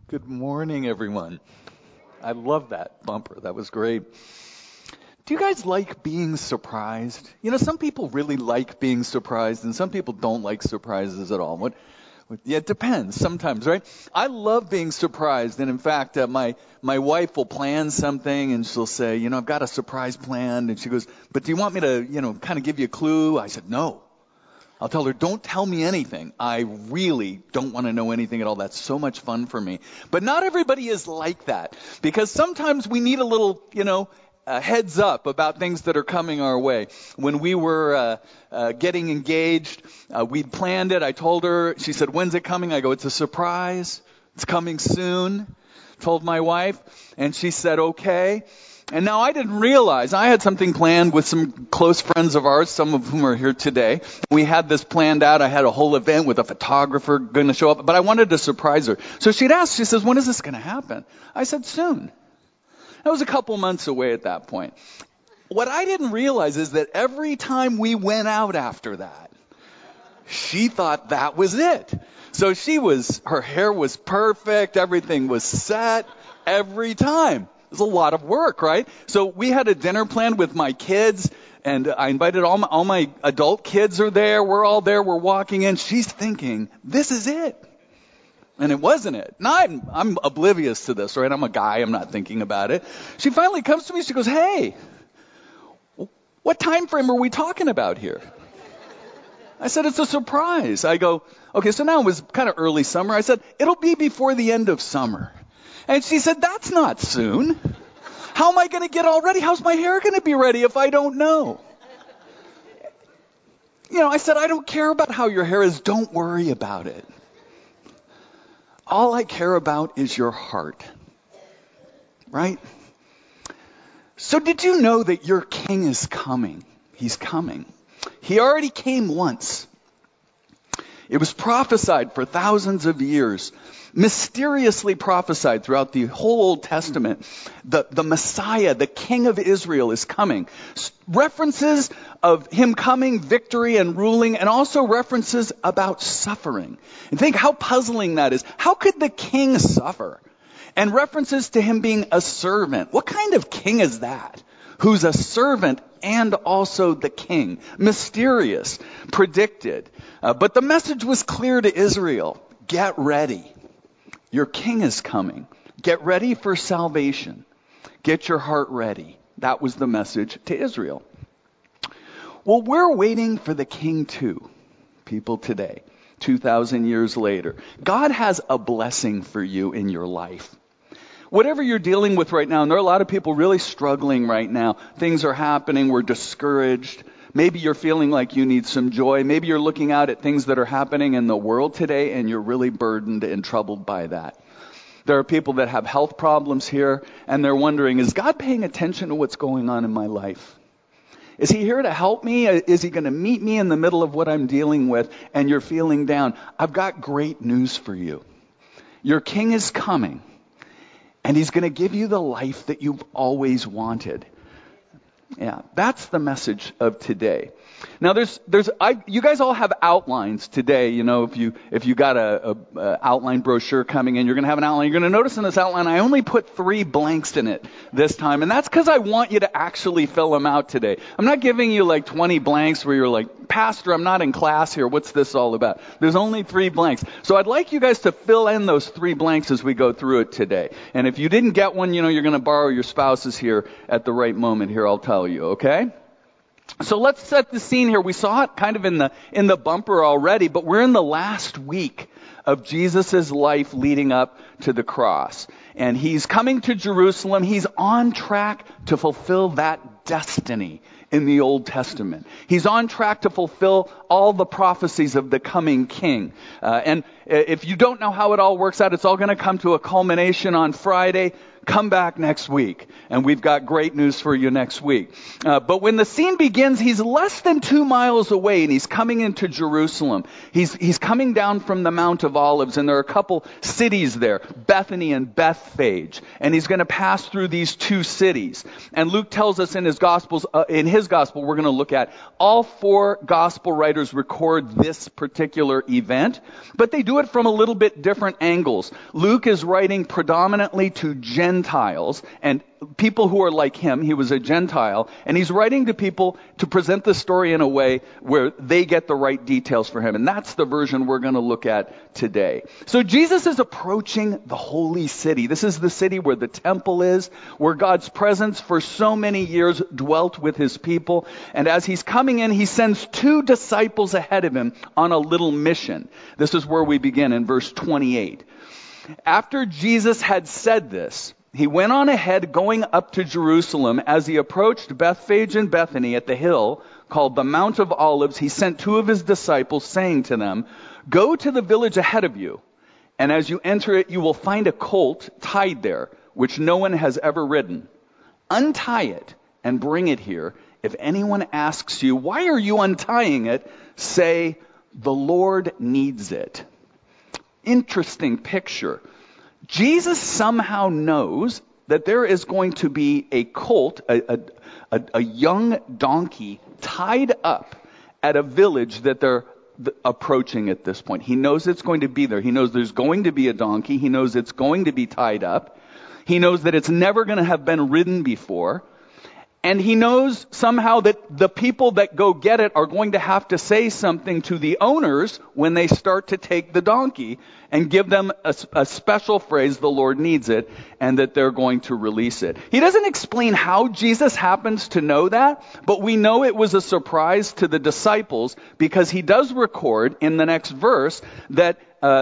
Good morning, everyone. I love that bumper. That was great. Do you guys like being surprised? Some people really like being surprised, and some people don't like surprises at all. Yeah, it depends sometimes, right? I love being surprised, and in fact, my wife will plan something, and she'll say, I've got a surprise planned, and she goes, but do you want me to, kind of give you a clue? I said, no. I'll tell her, don't tell me anything. I really don't want to know anything at all. That's so much fun for me. But not everybody is like that, because sometimes we need a little, a heads up about things that are coming our way. When we were getting engaged, we'd planned it. I told her, she said, when's it coming? I go, it's a surprise. It's coming soon. Told my wife, and she said, okay. And now I didn't realize I had something planned with some close friends of ours, some of whom are here today. We had this planned out. I had a whole event with a photographer going to show up, but I wanted to surprise her. So she'd asked, she says, when is this going to happen? I said, soon. That was a couple months away at that point. What I didn't realize is that every time we went out after that, she thought that was it. So her hair was perfect. Everything was set every time. It was a lot of work, right? So we had a dinner planned with my kids, and I invited all my adult kids are there. We're all there. We're walking in. She's thinking, this is it. And it wasn't it. Now I'm oblivious to this, right? I'm a guy. I'm not thinking about it. She finally comes to me. She goes, hey, what time frame are we talking about here? I said, it's a surprise. I go, okay, so now it was kind of early summer. I said, it'll be before the end of summer. And she said, that's not soon. How am I going to get all ready? How's my hair going to be ready if I don't know? I said, I don't care about how your hair is. Don't worry about it. All I care about is your heart. Right? So did you know that your king is coming? He's coming. He already came once. It was prophesied for thousands of years. Mysteriously prophesied throughout the whole Old Testament. The Messiah, the King of Israel, is coming. References of him coming, victory and ruling, and also references about suffering. And think how puzzling that is. How could the king suffer? And references to him being a servant. What kind of king is that? Who's a servant and also the king. Mysterious, predicted. But the message was clear to Israel. Get ready. Your king is coming. Get ready for salvation. Get your heart ready. That was the message to Israel. Well, we're waiting for the king too, people today, 2,000 years later. God has a blessing for you in your life. Whatever you're dealing with right now, and there are a lot of people really struggling right now. Things are happening. We're discouraged. Maybe you're feeling like you need some joy. Maybe you're looking out at things that are happening in the world today and you're really burdened and troubled by that. There are people that have health problems here and they're wondering, is God paying attention to what's going on in my life? Is he here to help me? Is he going to meet me in the middle of what I'm dealing with? And you're feeling down. I've got great news for you. Your king is coming and he's going to give you the life that you've always wanted. Yeah, that's the message of today. Now, you guys all have outlines today. If you got a outline brochure coming in, you're going to have an outline. You're going to notice in this outline, I only put 3 blanks in it this time, and that's because I want you to actually fill them out today. I'm not giving you like 20 blanks where you're like, Pastor, I'm not in class here. What's this all about? There's only 3 blanks. So I'd like you guys to fill in those 3 blanks as we go through it today. And if you didn't get one, you're going to borrow your spouse's here at the right moment here. I'll tell you, okay? So let's set the scene here. We saw it kind of in the bumper already, but we're in the last week of Jesus' life leading up to the cross. And he's coming to Jerusalem. He's on track to fulfill that destiny in the Old Testament. He's on track to fulfill all the prophecies of the coming king. And if you don't know how it all works out, it's all going to come to a culmination on Friday. come back next week. And we've got great news for you next week. But when the scene begins, he's less than 2 miles away and he's coming into Jerusalem. He's coming down from the Mount of Olives, and there are a couple cities there, Bethany and Bethphage. And he's going to pass through these two cities. And Luke tells us in his gospel, we're going to look at all 4 gospel writers record this particular event, but they do it from a little bit different angles. Luke is writing predominantly to Gentiles and people who are like him. He was a Gentile, and he's writing to people to present the story in a way where they get the right details for him. And that's the version we're going to look at today. So Jesus is approaching the holy city. This is the city where the temple is, where God's presence for so many years dwelt with his people. And as he's coming in, he sends 2 disciples ahead of him on a little mission. This is where we begin in verse 28. After Jesus had said this, he went on ahead, going up to Jerusalem. As he approached Bethphage and Bethany at the hill called the Mount of Olives, he sent 2 of his disciples, saying to them, "Go to the village ahead of you, and as you enter it, you will find a colt tied there, which no one has ever ridden. Untie it and bring it here. If anyone asks you, 'Why are you untying it?' say, 'The Lord needs it.'" Interesting picture. Jesus somehow knows that there is going to be a colt, a young donkey tied up at a village that they're approaching at this point. He knows it's going to be there. He knows there's going to be a donkey. He knows it's going to be tied up. He knows that it's never going to have been ridden before. And he knows somehow that the people that go get it are going to have to say something to the owners when they start to take the donkey and give them a special phrase, "The Lord needs it," and that they're going to release it. He doesn't explain how Jesus happens to know that, but we know it was a surprise to the disciples because he does record in the next verse that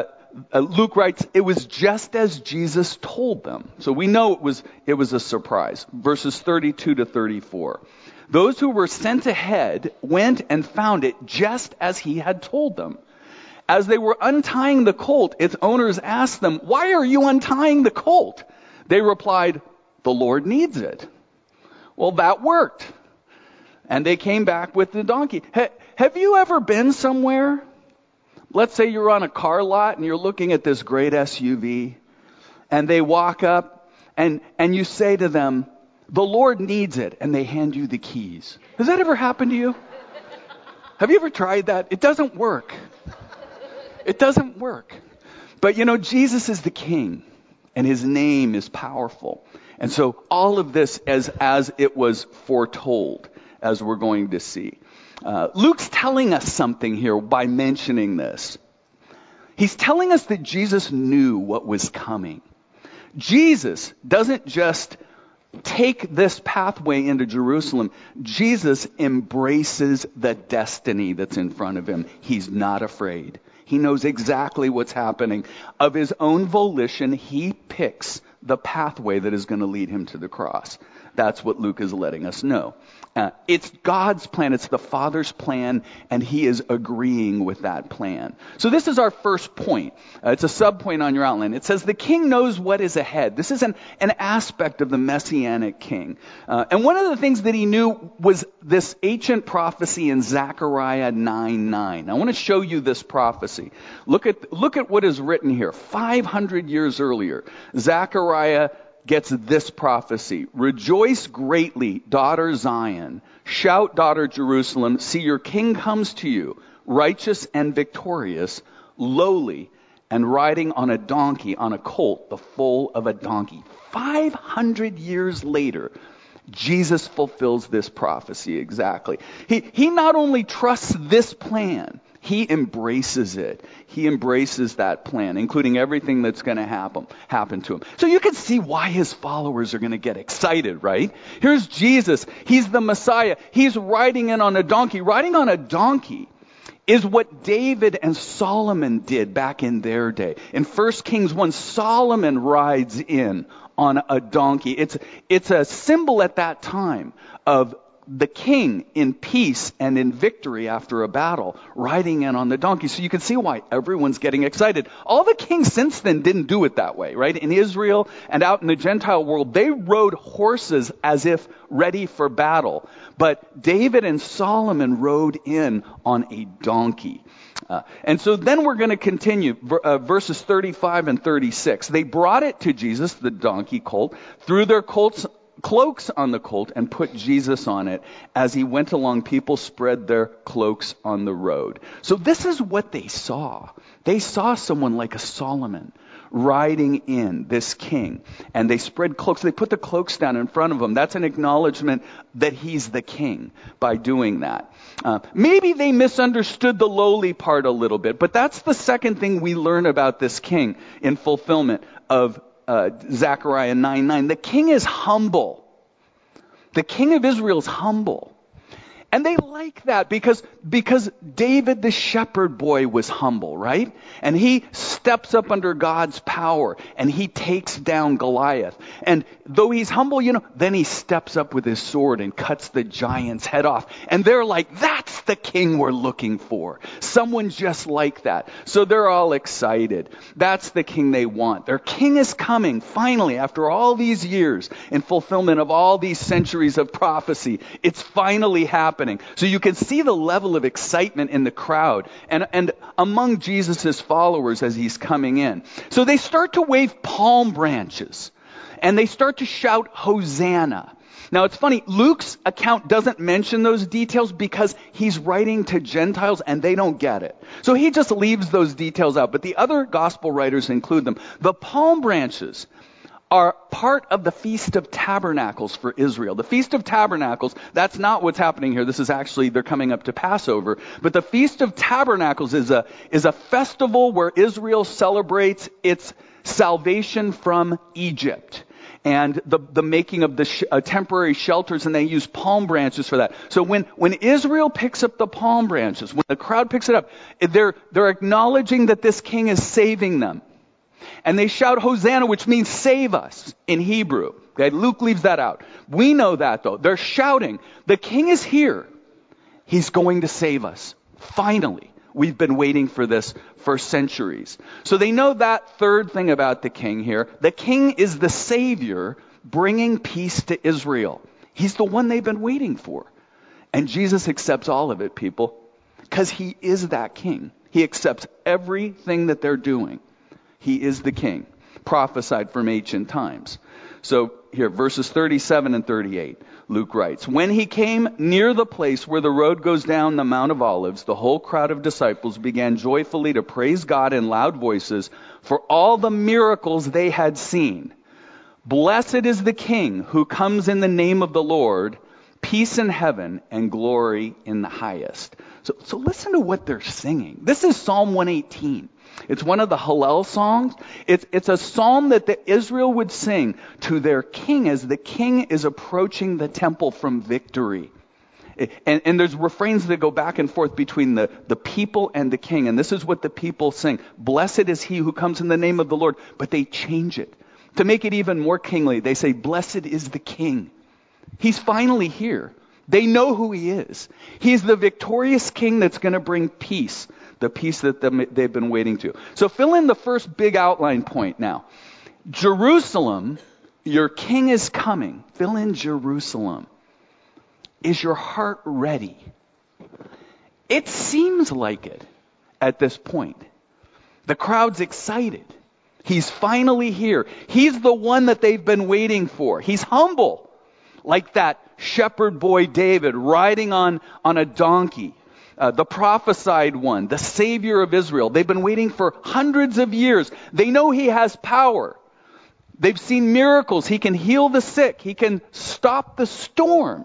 Luke writes, it was just as Jesus told them. So we know it was a surprise. Verses 32 to 34. Those who were sent ahead went and found it just as he had told them. As they were untying the colt, its owners asked them, "Why are you untying the colt?" They replied, "The Lord needs it." Well, that worked. And they came back with the donkey. Have you ever been somewhere? Let's say you're on a car lot and you're looking at this great SUV, and they walk up and you say to them, "The Lord needs it," and they hand you the keys. Has that ever happened to you? Have you ever tried that? It doesn't work. It doesn't work. But Jesus is the King, and his name is powerful. And so all of this as it was foretold, as we're going to see. Luke's telling us something here by mentioning this. He's telling us that Jesus knew what was coming. Jesus doesn't just take this pathway into Jerusalem. Jesus embraces the destiny that's in front of him. He's not afraid. He knows exactly what's happening. Of his own volition, he picks the pathway that is going to lead him to the cross. That's what Luke is letting us know. It's God's plan. It's the Father's plan, and he is agreeing with that plan. So this is our first point. It's a sub-point on your outline. It says the king knows what is ahead. This is an aspect of the Messianic king. And one of the things that he knew was this ancient prophecy in Zechariah 9:9. I want to show you this prophecy. Look at what is written here. 500 years earlier, Zechariah gets this prophecy. "Rejoice greatly, daughter Zion. Shout, daughter Jerusalem. See, your king comes to you, righteous and victorious, lowly, and riding on a donkey, on a colt, the foal of a donkey." 500 years later, Jesus fulfills this prophecy exactly. He not only trusts this plan, he embraces it. He embraces that plan, including everything that's going to happen to him. So you can see why his followers are going to get excited, right? Here's Jesus. He's the Messiah. He's riding in on a donkey. Riding on a donkey is what David and Solomon did back in their day. In 1 Kings 1, Solomon rides in on a donkey. It's a symbol at that time of the king in peace and in victory after a battle, riding in on the donkey. So you can see why everyone's getting excited. All the kings since then didn't do it that way, right? In Israel and out in the Gentile world, they rode horses as if ready for battle. But David and Solomon rode in on a donkey. And so then we're going to continue, verses 35 and 36. They brought it to Jesus, the donkey colt, threw their cloaks on the colt and put Jesus on it. As he went along, people spread their cloaks on the road. So this is what they saw. They saw someone like a Solomon riding in, this king, and they spread cloaks. They put the cloaks down in front of him. That's an acknowledgement that he's the king by doing that. Maybe they misunderstood the lowly part a little bit, but that's the second thing we learn about this king in fulfillment of Zechariah 9:9. The king is humble. The king of Israel is humble. And they like that because David the shepherd boy was humble, right? And he steps up under God's power and he takes down Goliath. And though he's humble, then he steps up with his sword and cuts the giant's head off. And they're like, that's the king we're looking for. Someone just like that. So they're all excited. That's the king they want. Their king is coming finally after all these years in fulfillment of all these centuries of prophecy. It's finally happening. So you can see the level of excitement in the crowd and among Jesus' followers as he's coming in. So they start to wave palm branches and they start to shout, Hosanna. Now it's funny, Luke's account doesn't mention those details because he's writing to Gentiles and they don't get it. So he just leaves those details out, but the other gospel writers include them. The palm branches are part of the Feast of Tabernacles for Israel. The Feast of Tabernacles, that's not what's happening here. This is actually, they're coming up to Passover. But the Feast of Tabernacles is a festival where Israel celebrates its salvation from Egypt and the making of the temporary shelters, and they use palm branches for that. So when Israel picks up the palm branches, when the crowd picks it up, they're acknowledging that this king is saving them. And they shout Hosanna, which means save us in Hebrew. Okay, Luke leaves that out. We know that though. They're shouting, the king is here. He's going to save us. Finally. We've been waiting for this for centuries. So they know that third thing about the king here. The king is the savior bringing peace to Israel. He's the one they've been waiting for. And Jesus accepts all of it, people, because he is that king. He accepts everything that they're doing. He is the king, prophesied from ancient times. So here, verses 37 and 38, Luke writes, when he came near the place where the road goes down the Mount of Olives, the whole crowd of disciples began joyfully to praise God in loud voices for all the miracles they had seen. Blessed is the king who comes in the name of the Lord, peace in heaven and glory in the highest. So listen to what they're singing. This is Psalm 118. It's one of the Hallel songs. It's a psalm that Israel would sing to their king as the king is approaching the temple from victory. And there's refrains that go back and forth between the people and the king. And this is what the people sing. Blessed is he who comes in the name of the Lord. But they change it. To make it even more kingly, they say, blessed is the king. He's finally here. They know who he is. He's the victorious king that's going to bring peace. The peace that they've been waiting to. So fill in the first big outline point now. Jerusalem, your king is coming. Fill in Jerusalem. Is your heart ready? It seems like it at this point. The crowd's excited. He's finally here. He's the one that they've been waiting for. He's humble, like that shepherd boy David riding on a donkey. The prophesied one, the Savior of Israel. They've been waiting for hundreds of years. They know he has power. They've seen miracles. He can heal the sick. He can stop the storm.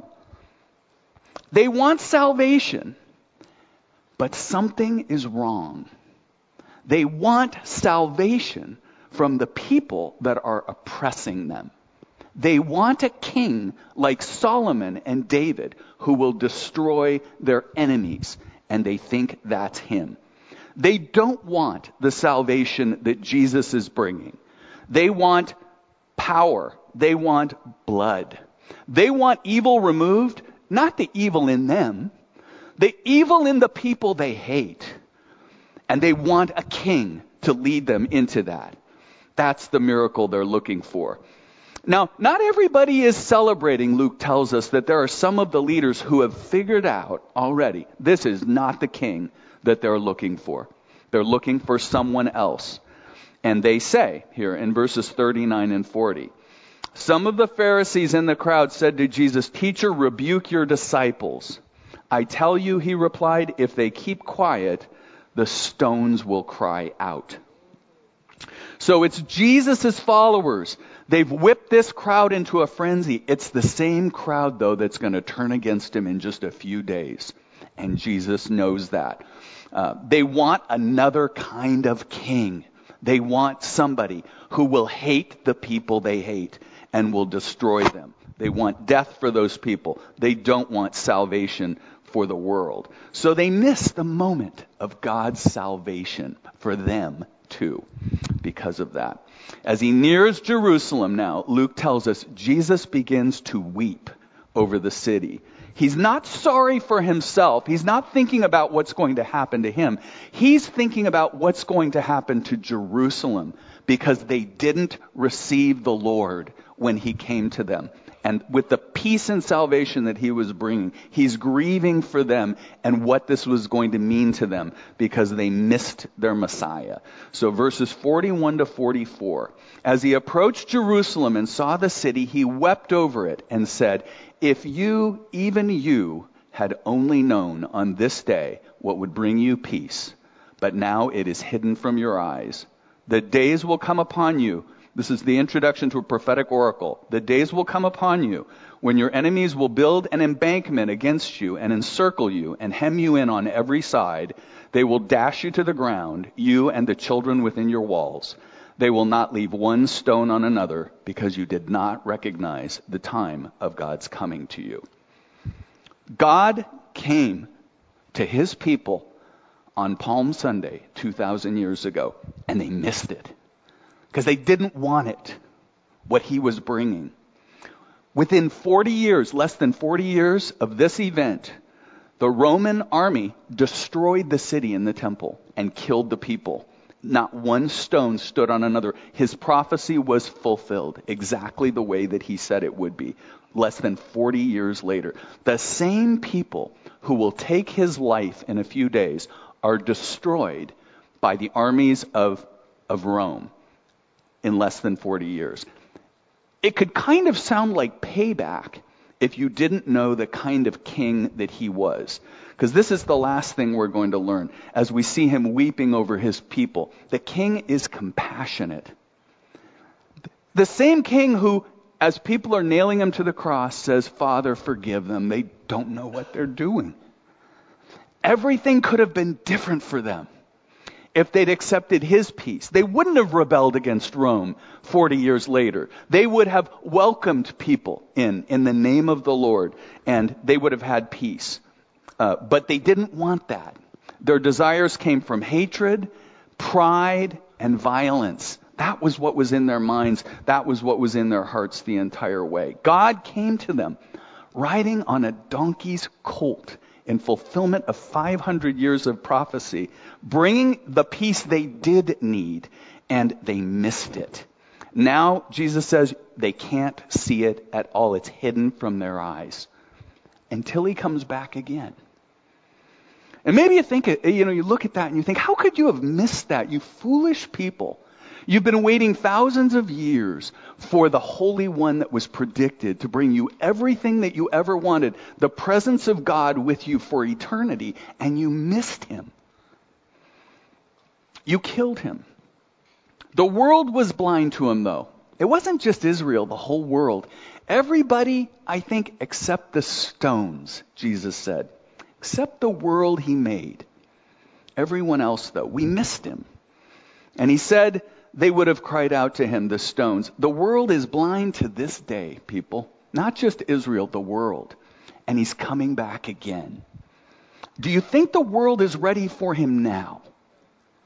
They want salvation, but something is wrong. They want salvation from the people that are oppressing them. They want a king like Solomon and David who will destroy their enemies, and they think that's him. They don't want the salvation that Jesus is bringing. They want power. They want blood. They want evil removed, Not the evil in them. The evil in the people they hate. And they want a king to lead them into that. That's the miracle they're looking for. Now, not everybody is celebrating. Luke tells us that there are some of the leaders who have figured out already this is not the king that they're looking for. They're looking for someone else. And they say here in verses 39 and 40, some of the Pharisees in the crowd said to Jesus, "Teacher, rebuke your disciples." "I tell you," he replied, "if they keep quiet, the stones will cry out." So it's Jesus' followers. They've whipped this crowd into a frenzy. It's the same crowd, though, that's going to turn against him in just a few days. And Jesus knows that. They want another kind of king. They want somebody who will hate the people they hate and will destroy them. They want death for those people. They don't want salvation for the world. So they miss the moment of God's salvation for them too because of that. As he nears Jerusalem now, Luke tells us Jesus begins to weep over the city. He's not sorry for himself. He's not thinking about what's going to happen to him. He's thinking about what's going to happen to Jerusalem because they didn't receive the Lord when he came to them. And with the peace and salvation that he was bringing, he's grieving for them and what this was going to mean to them because they missed their Messiah. So verses 41 to 44. As he approached Jerusalem and saw the city, he wept over it and said, "If you, even you, had only known on this day what would bring you peace, but now it is hidden from your eyes. The days will come upon you." This is the introduction to a prophetic oracle. "The days will come upon you when your enemies will build an embankment against you and encircle you and hem you in on every side. They will dash you to the ground, you and the children within your walls. They will not leave one stone on another because you did not recognize the time of God's coming to you." God came to his people on Palm Sunday 2,000 years ago, and they missed it. Because they didn't want it, what he was bringing. Within 40 years, less than 40 years of this event, the Roman army destroyed the city and the temple and killed the people. Not one stone stood on another. His prophecy was fulfilled exactly the way that he said it would be, less than 40 years later. The same people who will take his life in a few days are destroyed by the armies of Rome in less than 40 years. It could kind of sound like payback if you didn't know the kind of king that he was. Because this is the last thing we're going to learn as we see him weeping over his people. The king is compassionate. The same king who, as people are nailing him to the cross, says, "Father, forgive them. They don't know what they're doing." Everything could have been different for them if they'd accepted his peace. They wouldn't have rebelled against Rome 40 years later. They would have welcomed people in the name of the Lord, and they would have had peace. But they didn't want that. Their desires came from hatred, pride, and violence. That was what was in their minds. That was what was in their hearts the entire way. God came to them riding on a donkey's colt in fulfillment of 500 years of prophecy, bringing the peace they did need, and they missed it. Now, Jesus says they can't see it at all. It's hidden from their eyes until he comes back again. And maybe you think, you look at that and you think, how could you have missed that, you foolish people? You've been waiting thousands of years for the Holy One that was predicted to bring you everything that you ever wanted, the presence of God with you for eternity, and you missed him. You killed him. The world was blind to him, though. It wasn't just Israel, the whole world. Everybody, I think, except the stones, Jesus said. Except the world he made. Everyone else, though, we missed him. And he said they would have cried out to him, the stones. The world is blind to this day, people. Not just Israel, the world. And he's coming back again. Do you think the world is ready for him now?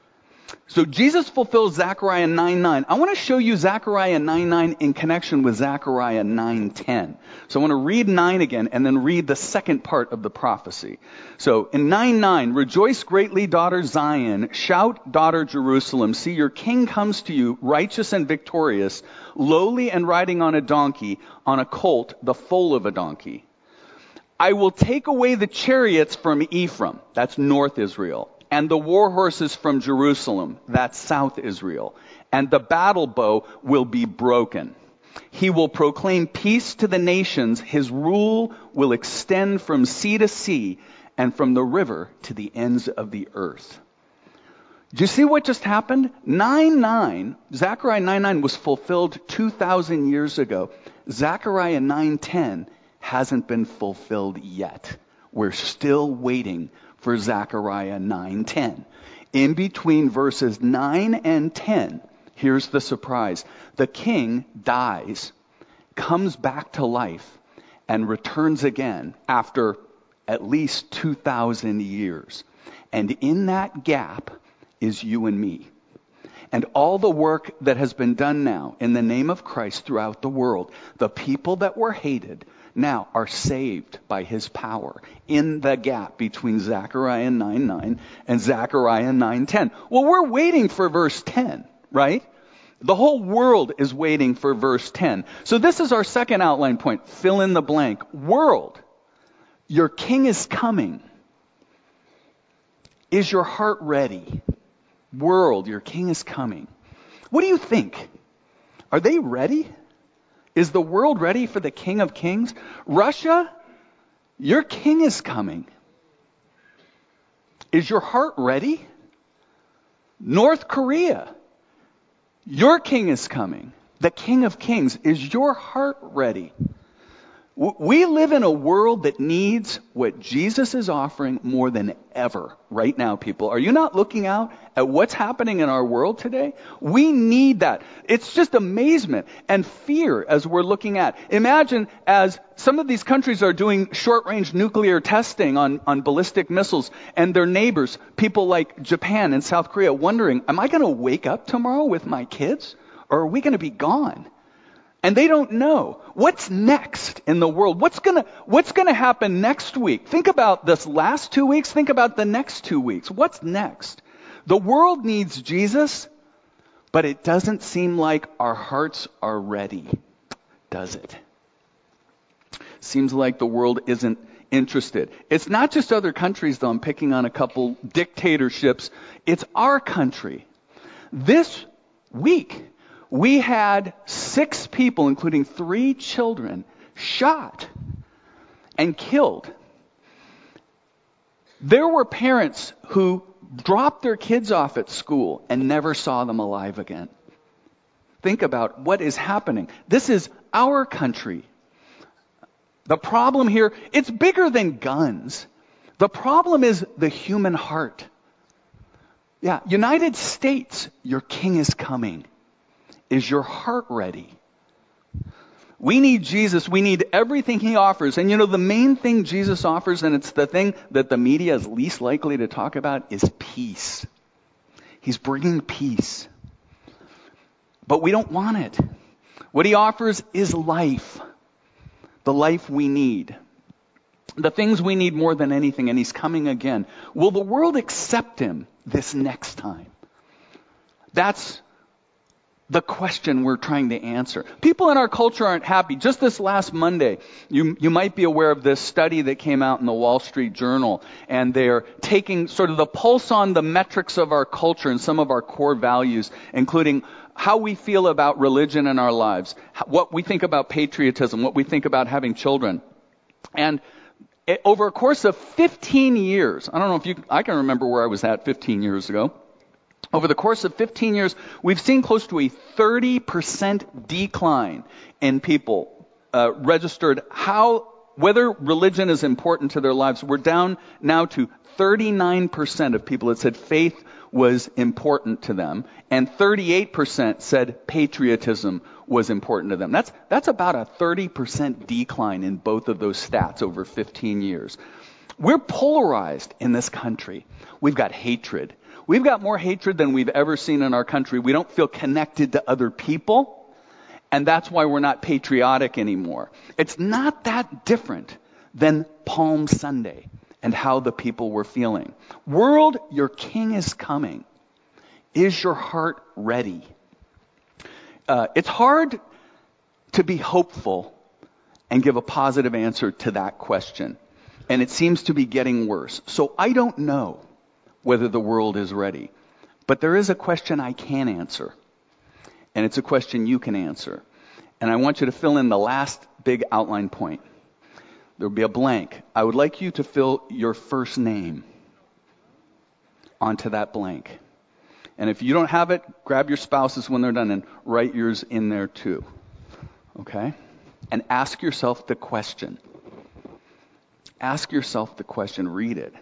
So Jesus fulfills Zechariah 9:9. I want to show you Zechariah 9:9 in connection with Zechariah 9:10. So I want to read 9 again and then read the second part of the prophecy. So in 9:9, rejoice greatly, daughter Zion. Shout, daughter Jerusalem. See, your king comes to you, righteous and victorious, lowly and riding on a donkey, on a colt, the foal of a donkey. I will take away the chariots from Ephraim, that's North Israel, and the war horses from Jerusalem, that's South Israel, and the battle bow will be broken. He will proclaim peace to the nations. His rule will extend from sea to sea and from the river to the ends of the earth. Do you see what just happened? 9:9, Zechariah 9:9 was fulfilled 2,000 years ago. Zechariah 9:10 hasn't been fulfilled yet. We're still waiting for Zechariah 9:10. In between verses 9 and 10, here's the surprise. The king dies, comes back to life, and returns again after at least 2,000 years. And in that gap is you and me. And all the work that has been done now in the name of Christ throughout the world, the people that were hated now are saved by his power in the gap between Zechariah 9:9 and Zechariah 9:10. Well, we're waiting for verse 10, right? The whole world is waiting for verse 10. So this is our second outline point. Fill in the blank. World, your king is coming. Is your heart ready? World, your king is coming. What do you think? Are they ready? Is the world ready for the King of Kings? Russia, your king is coming. Is your heart ready? North Korea, your king is coming. The King of Kings. Is your heart ready? We live in a world that needs what Jesus is offering more than ever right now, people. Are you not looking out at what's happening in our world today? We need that. It's just amazement and fear as we're looking at. Imagine as some of these countries are doing short-range nuclear testing on ballistic missiles, and their neighbors, people like Japan and South Korea, wondering, am I going to wake up tomorrow with my kids? Or are we going to be gone? And they don't know. What's next in the world? What's gonna happen next week? Think about this last 2 weeks. Think about the next 2 weeks. What's next? The world needs Jesus, but it doesn't seem like our hearts are ready, does it? Seems like the world isn't interested. It's not just other countries, though. I'm picking on a couple dictatorships. It's our country. This week, we had 6 people, including 3 children, shot and killed. There were parents who dropped their kids off at school and never saw them alive again. Think about what is happening. This is our country. The problem here, it's bigger than guns. The problem is the human heart. Yeah, United States, your king is coming. Is your heart ready? We need Jesus. We need everything he offers. And you know, the main thing Jesus offers, and it's the thing that the media is least likely to talk about, is peace. He's bringing peace. But we don't want it. What he offers is life. The life we need. The things we need more than anything, and he's coming again. Will the world accept him this next time? That's the question we're trying to answer. People in our culture aren't happy. Just this last Monday, you might be aware of this study that came out in the Wall Street Journal, and they're taking sort of the pulse on the metrics of our culture and some of our core values, including how we feel about religion in our lives, what we think about patriotism, what we think about having children. And over a course of 15 years, I don't know if I can remember where I was at 15 years ago. Over the course of 15 years, we've seen close to a 30% decline in people registered whether religion is important to their lives. We're down now to 39% of people that said faith was important to them, and 38% said patriotism was important to them. That's about a 30% decline in both of those stats over 15 years. We're polarized in this country. We've got hatred. We've got more hatred than we've ever seen in our country. We don't feel connected to other people, and that's why we're not patriotic anymore. It's not that different than Palm Sunday and how the people were feeling. World, your king is coming. Is your heart ready? It's hard to be hopeful and give a positive answer to that question. And it seems to be getting worse. So I don't know whether the world is ready. But there is a question I can answer. And it's a question you can answer. And I want you to fill in the last big outline point. There will be a blank. I would like you to fill your first name onto that blank. And if you don't have it, grab your spouses when they're done and write yours in there too. Okay? And ask yourself the question. Ask yourself the question. Read it.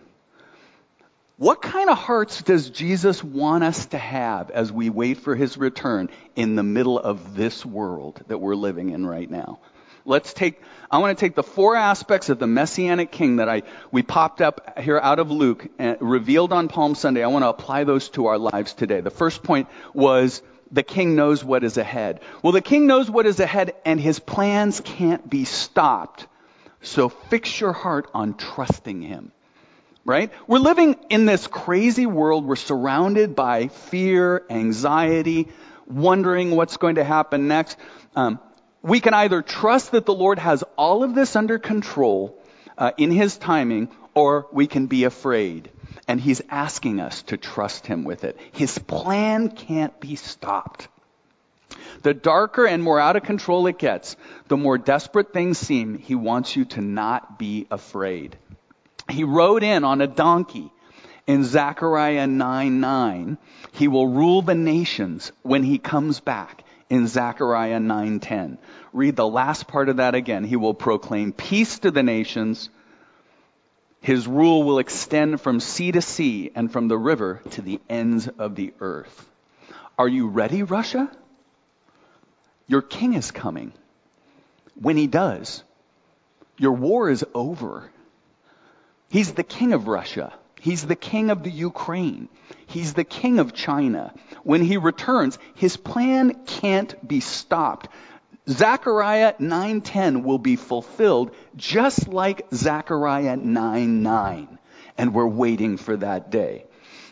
What kind of hearts does Jesus want us to have as we wait for his return in the middle of this world that we're living in right now? I want to take the 4 aspects of the Messianic King that we popped up here out of Luke and revealed on Palm Sunday. I want to apply those to our lives today. The first point was the king knows what is ahead. Well, the king knows what is ahead and his plans can't be stopped. So fix your heart on trusting him. Right? We're living in this crazy world. We're surrounded by fear, anxiety, wondering what's going to happen next. We can either trust that the Lord has all of this under control in his timing, or we can be afraid. And he's asking us to trust him with it. His plan can't be stopped. The darker and more out of control it gets, the more desperate things seem. He wants you to not be afraid. He rode in on a donkey in Zechariah 9:9. He will rule the nations when he comes back in Zechariah 9:10. Read the last part of that again. He will proclaim peace to the nations. His rule will extend from sea to sea and from the river to the ends of the earth. Are you ready, Russia? Your king is coming. When he does, your war is over. He's the king of Russia. He's the king of the Ukraine. He's the king of China. When he returns, his plan can't be stopped. Zechariah 9:10 will be fulfilled just like Zechariah 9:9. And we're waiting for that day.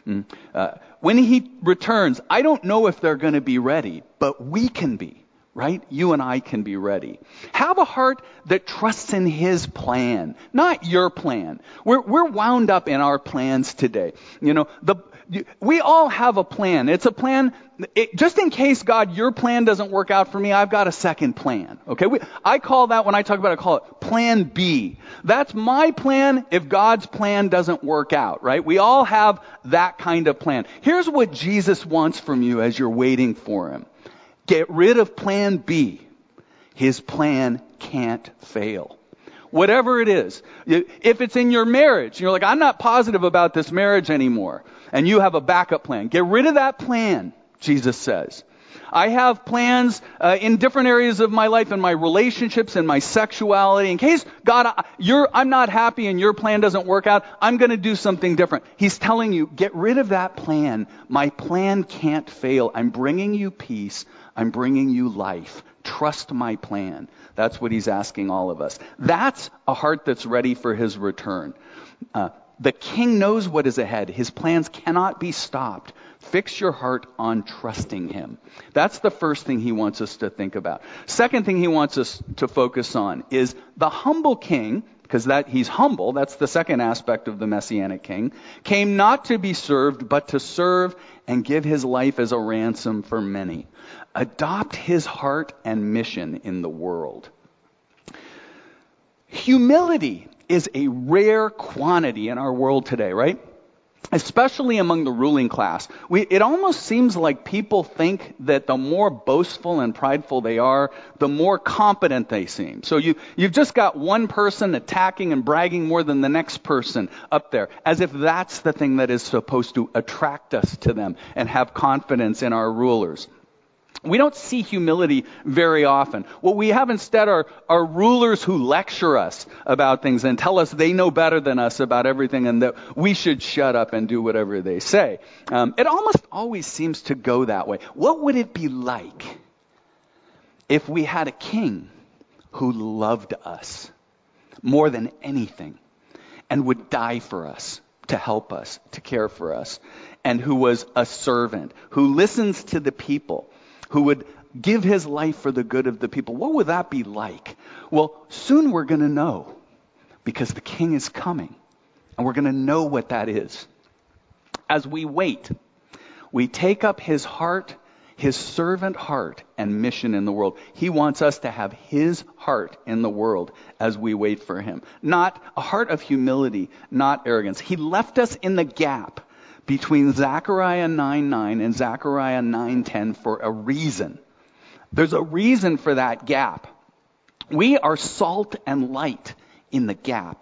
When he returns, I don't know if they're going to be ready, but we can be. Right? You and I can be ready. Have a heart that trusts in his plan, not your plan. We're wound up in our plans today. We all have a plan. It's a plan. Just in case, God, your plan doesn't work out for me, I've got a second plan. Okay? I call that, when I talk about it, I call it plan B. That's my plan if God's plan doesn't work out, right? We all have that kind of plan. Here's what Jesus wants from you as you're waiting for him. Get rid of plan B. His plan can't fail. Whatever it is. If it's in your marriage, you're like, I'm not positive about this marriage anymore. And you have a backup plan. Get rid of that plan, Jesus says. I have plans in different areas of my life, in my relationships, in my sexuality. In case, God, I'm not happy and your plan doesn't work out, I'm going to do something different. He's telling you, get rid of that plan. My plan can't fail. I'm bringing you peace. I'm bringing you life. Trust my plan. That's what he's asking all of us. That's a heart that's ready for his return. The king knows what is ahead. His plans cannot be stopped. Fix your heart on trusting him. That's the first thing he wants us to think about. Second thing he wants us to focus on is the humble king, because he's humble, that's the second aspect of the Messianic king, came not to be served, but to serve and give his life as a ransom for many. Adopt his heart and mission in the world. Humility is a rare quantity in our world today, right? Especially among the ruling class. It almost seems like people think that the more boastful and prideful they are, the more competent they seem. So you've just got one person attacking and bragging more than the next person up there, as if that's the thing that is supposed to attract us to them and have confidence in our rulers. We don't see humility very often. What we have instead are rulers who lecture us about things and tell us they know better than us about everything and that we should shut up and do whatever they say. It almost always seems to go that way. What would it be like if we had a king who loved us more than anything and would die for us, to help us, to care for us, and who was a servant, who listens to the people, who would give his life for the good of the people? What would that be like? Well, soon we're going to know, because the king is coming, and we're going to know what that is. As we wait, we take up his heart, his servant heart, and mission in the world. He wants us to have his heart in the world as we wait for him. Not a heart of humility, not arrogance. He left us in the gap between Zechariah 9:9 and Zechariah 9:10 for a reason. There's a reason for that gap. We are salt and light in the gap.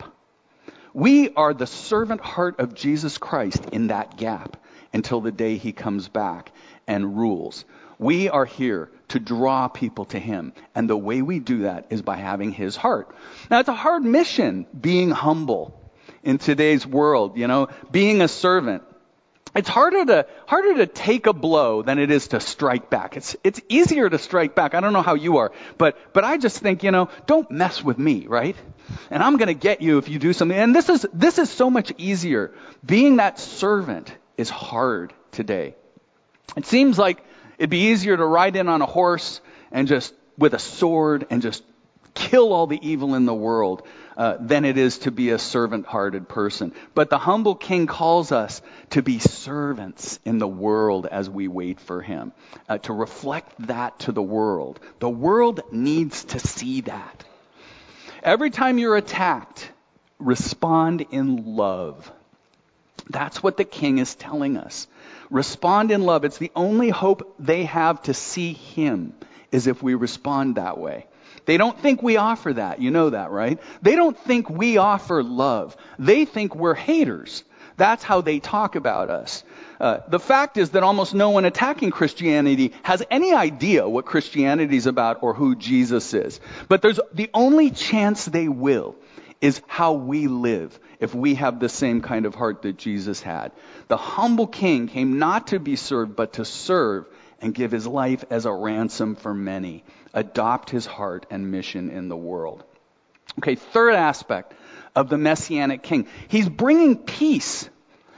We are the servant heart of Jesus Christ in that gap until the day he comes back and rules. We are here to draw people to him, and the way we do that is by having his heart. Now, it's a hard mission, being humble in today's world, being a servant. It's harder to take a blow than it is to strike back. It's easier to strike back. I don't know how you are, but I just think, don't mess with me, right? And I'm going to get you if you do something. And this is so much easier. Being that servant is hard today. It seems like it'd be easier to ride in on a horse and just with a sword and just kill all the evil in the world than it is to be a servant-hearted person. But the humble king calls us to be servants in the world as we wait for him, to reflect that to the world. The world needs to see that. Every time you're attacked, respond in love. That's what the king is telling us. Respond in love. It's the only hope they have to see him, is if we respond that way. They don't think we offer that. You know that, right? They don't think we offer love. They think we're haters. That's how they talk about us. The fact is that almost no one attacking Christianity has any idea what Christianity is about or who Jesus is. But there's the only chance they will is how we live if we have the same kind of heart that Jesus had. The humble king came not to be served, but to serve and give his life as a ransom for many. Adopt his heart and mission in the world. Okay, third aspect of the Messianic king. He's bringing peace.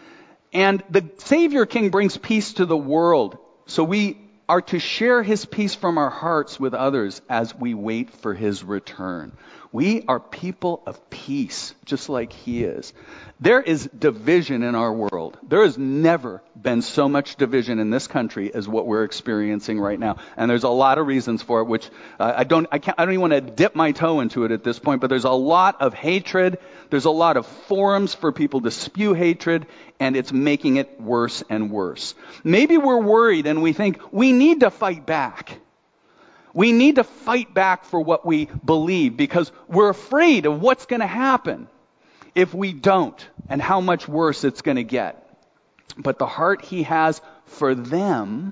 And the Savior King brings peace to the world. So we are to share his peace from our hearts with others as we wait for his return. We are people of peace, just like he is. There is division in our world. There has never been so much division in this country as what we're experiencing right now. And there's a lot of reasons for it, which I don't even want to dip my toe into it at this point, but there's a lot of hatred. There's a lot of forums for people to spew hatred, and it's making it worse and worse. Maybe we're worried and we think we need to fight back. We need to fight back for what we believe because we're afraid of what's going to happen if we don't and how much worse it's going to get. But the heart he has for them,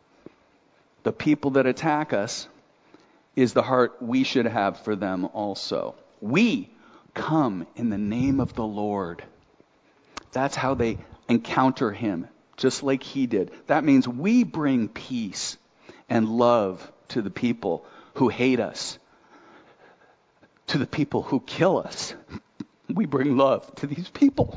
the people that attack us, is the heart we should have for them also. We come in the name of the Lord. That's how they encounter him, just like he did. That means we bring peace and love to the people who hate us, to the people who kill us. We bring love to these people.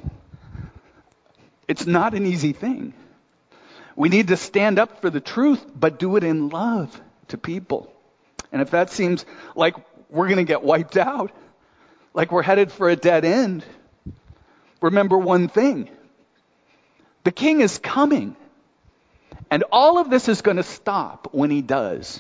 It's not an easy thing. We need to stand up for the truth, but do it in love to people. And if that seems like we're going to get wiped out, like we're headed for a dead end, remember one thing. The king is coming. And all of this is going to stop when he does.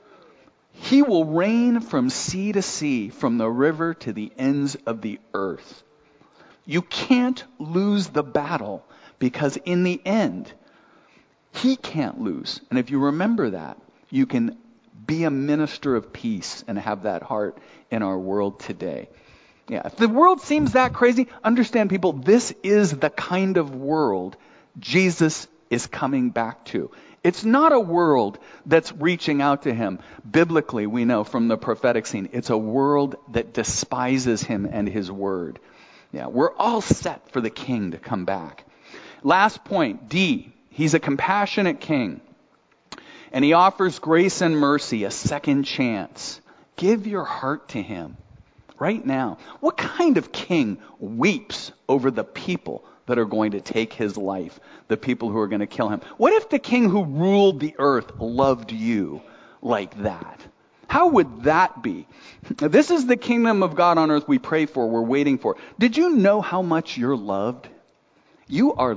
He will reign from sea to sea, from the river to the ends of the earth. You can't lose the battle because in the end, he can't lose. And if you remember that, you can be a minister of peace and have that heart in our world today. Yeah, if the world seems that crazy, understand, people, this is the kind of world Jesus is coming back to. It's not a world that's reaching out to him. Biblically, we know from the prophetic scene, it's a world that despises him and his word. Yeah, we're all set for the king to come back. Last point, D, he's a compassionate king. And he offers grace and mercy, a second chance. Give your heart to him right now. What kind of king weeps over the people that are going to take his life, the people who are going to kill him? What if the king who ruled the earth loved you like that? How would that be? This is the kingdom of God on earth we pray for, we're waiting for. Did you know how much you're loved? You are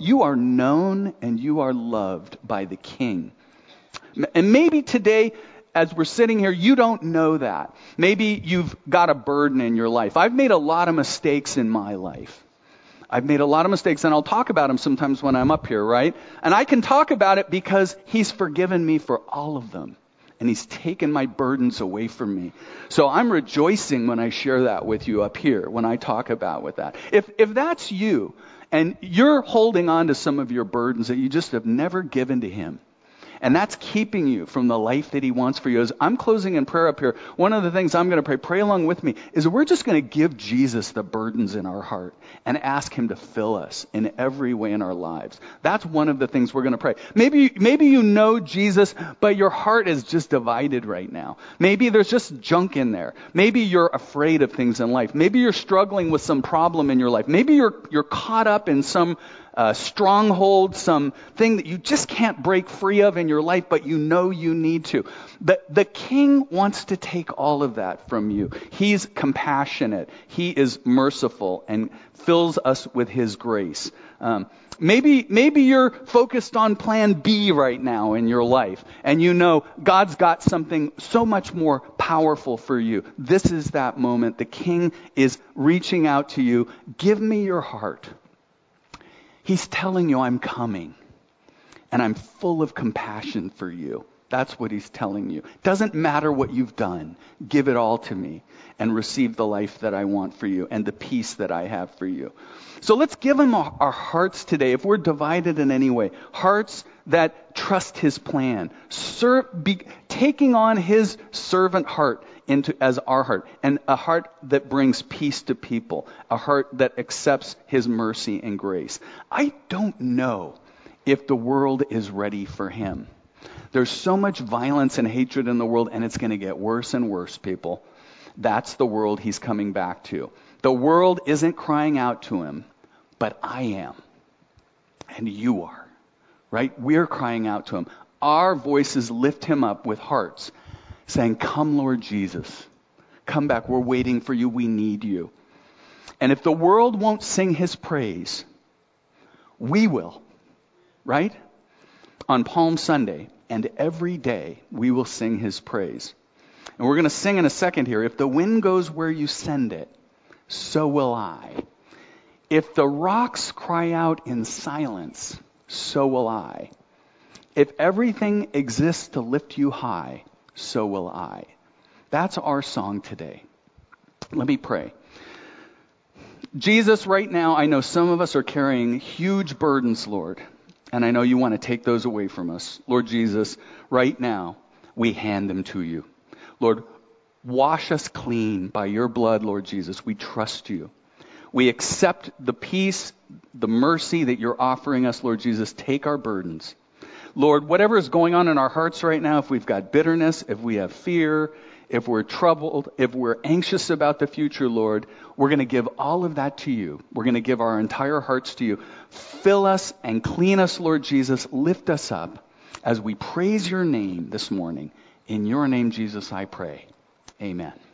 known and you are loved by the king. And maybe today, as we're sitting here, you don't know that. Maybe you've got a burden in your life. I've made a lot of mistakes in my life. I've made a lot of mistakes, and I'll talk about them sometimes when I'm up here, right? And I can talk about it because he's forgiven me for all of them. And he's taken my burdens away from me. So I'm rejoicing when I share that with you up here, when I talk about with that. If that's you, and you're holding on to some of your burdens that you just have never given to him, and that's keeping you from the life that he wants for you. As I'm closing in prayer up here, one of the things I'm going to pray along with me, is we're just going to give Jesus the burdens in our heart and ask him to fill us in every way in our lives. That's one of the things we're going to pray. Maybe you know Jesus, but your heart is just divided right now. Maybe there's just junk in there. Maybe you're afraid of things in life. Maybe you're struggling with some problem in your life. Maybe you're caught up in some stronghold, something that you just can't break free of in your life, but you know you need to. The king wants to take all of that from you. He's compassionate. He is merciful and fills us with his grace. Maybe you're focused on plan B right now in your life, and you know God's got something so much more powerful for you. This is that moment. The king is reaching out to you. Give me your heart. He's telling you, I'm coming, and I'm full of compassion for you. That's what he's telling you. Doesn't matter what you've done. Give it all to me and receive the life that I want for you and the peace that I have for you. So let's give him our hearts today. If we're divided in any way, hearts that trust his plan, taking on his servant heart as our heart, and a heart that brings peace to people, a heart that accepts his mercy and grace. I don't know if the world is ready for him. There's so much violence and hatred in the world, and it's going to get worse and worse, people. That's the world he's coming back to. The world isn't crying out to him, but I am. And you are. Right? We're crying out to him. Our voices lift him up with hearts, saying, come, Lord Jesus. Come back. We're waiting for you. We need you. And if the world won't sing his praise, we will. Right? On Palm Sunday. And every day we will sing his praise. And we're going to sing in a second here. If the wind goes where you send it, so will I. If the rocks cry out in silence, so will I. If everything exists to lift you high, so will I. That's our song today. Let me pray. Jesus, right now, I know some of us are carrying huge burdens, Lord. And I know you want to take those away from us. Lord Jesus, right now, we hand them to you. Lord, wash us clean by your blood, Lord Jesus. We trust you. We accept the peace, the mercy that you're offering us, Lord Jesus. Take our burdens. Lord, whatever is going on in our hearts right now, if we've got bitterness, if we have fear, if we're troubled, if we're anxious about the future, Lord, we're going to give all of that to you. We're going to give our entire hearts to you. Fill us and clean us, Lord Jesus. Lift us up as we praise your name this morning. In your name, Jesus, I pray. Amen.